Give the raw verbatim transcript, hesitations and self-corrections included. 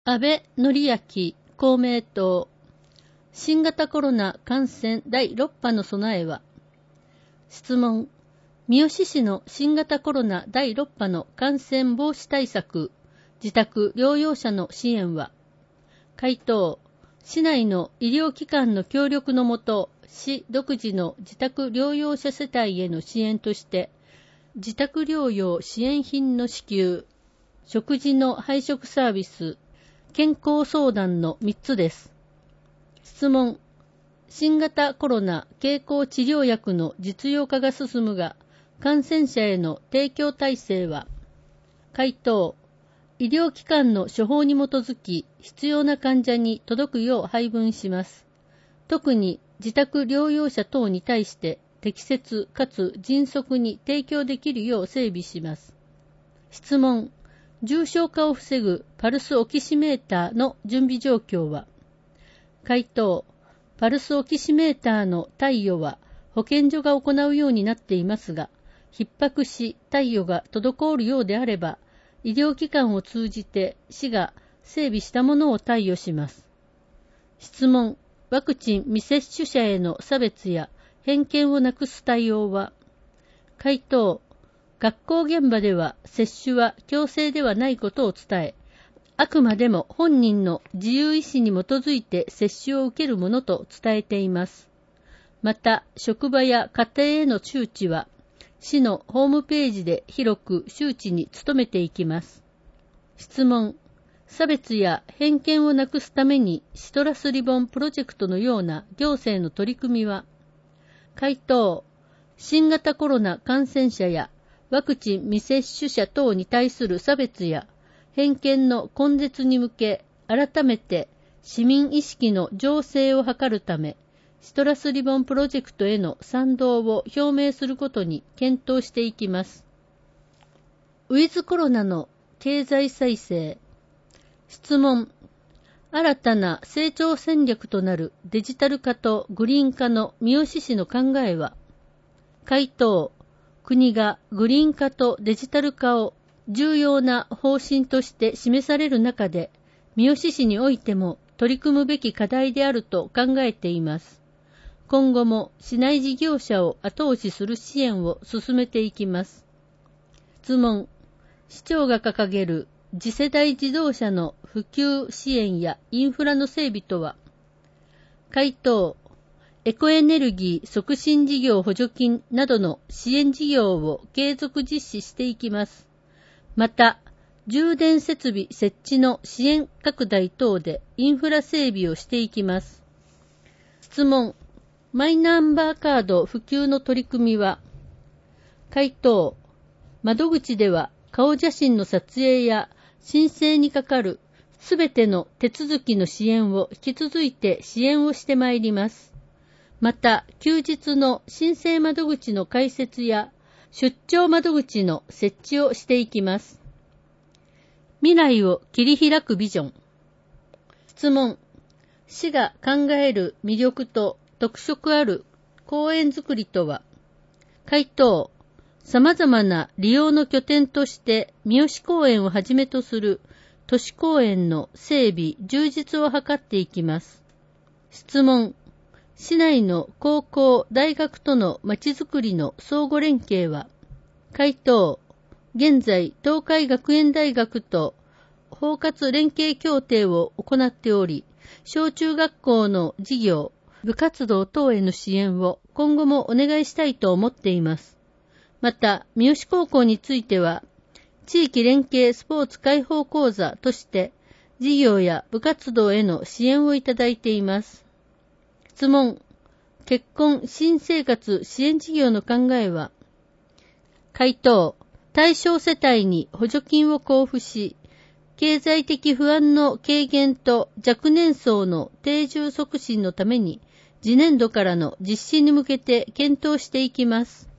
安倍典明公明党新型コロナ感染だいろっぱの備えは。質問。三好市の新型コロナだいろっぱの感染防止対策、自宅療養者の支援は。回答。市内の医療機関の協力のもと、市独自の自宅療養者世帯への支援として、自宅療養支援品の支給、食事の配食サービス、健康相談のみっつです。質問。新型コロナ経口治療薬の実用化が進むが、感染者への提供体制は。回答。医療機関の処方に基づき、必要な患者に届くよう配分します。特に自宅療養者等に対して適切かつ迅速に提供できるよう整備します。質問。重症化を防ぐパルスオキシメーターの準備状況は。回答。パルスオキシメーターの貸与は保健所が行うようになっていますが、逼迫し貸与が滞るようであれば、医療機関を通じて市が整備したものを貸与します。質問。ワクチン未接種者への差別や偏見をなくす対応は。回答。学校現場では接種は強制ではないことを伝え、あくまでも本人の自由意思に基づいて接種を受けるものと伝えています。また、職場や家庭への周知は、市のホームページで広く周知に努めていきます。質問。差別や偏見をなくすためにシトラスリボンプロジェクトのような行政の取り組みは。回答。新型コロナ感染者やワクチン未接種者等に対する差別や偏見の根絶に向け、改めて市民意識の醸成を図るため、シトラスリボンプロジェクトへの賛同を表明することに検討していきます。ウィズコロナの経済再生。質問。新たな成長戦略となるデジタル化とグリーン化の三好市の考えは。回答。国がグリーン化とデジタル化を重要な方針として示される中で、三好市においても取り組むべき課題であると考えています。今後も市内事業者を後押しする支援を進めていきます。質問。市長が掲げる次世代自動車の普及支援やインフラの整備とは。回答。エコエネルギー促進事業補助金などの支援事業を継続実施していきます。また、充電設備設置の支援拡大等でインフラ整備をしていきます。質問。マイナンバーカード普及の取り組みは。回答。窓口では顔写真の撮影や申請にかかるすべての手続きの支援を引き続いて支援をしてまいります。また、休日の申請窓口の開設や出張窓口の設置をしていきます。未来を切り開くビジョン。質問。市が考える魅力と特色ある公園づくりとは。回答。様々な利用の拠点として三好公園をはじめとする都市公園の整備、充実を図っていきます。質問。市内の高校、大学とのまちづくりの相互連携は。回答。現在、東海学園大学と包括連携協定を行っており、小中学校の事業、部活動等への支援を今後もお願いしたいと思っています。また、三好高校については、地域連携スポーツ開放講座として、事業や部活動への支援をいただいています。質問。結婚・新生活支援事業の考えは。回答。対象世帯に補助金を交付し、経済的不安の軽減と若年層の定住促進のために、次年度からの実施に向けて検討していきます。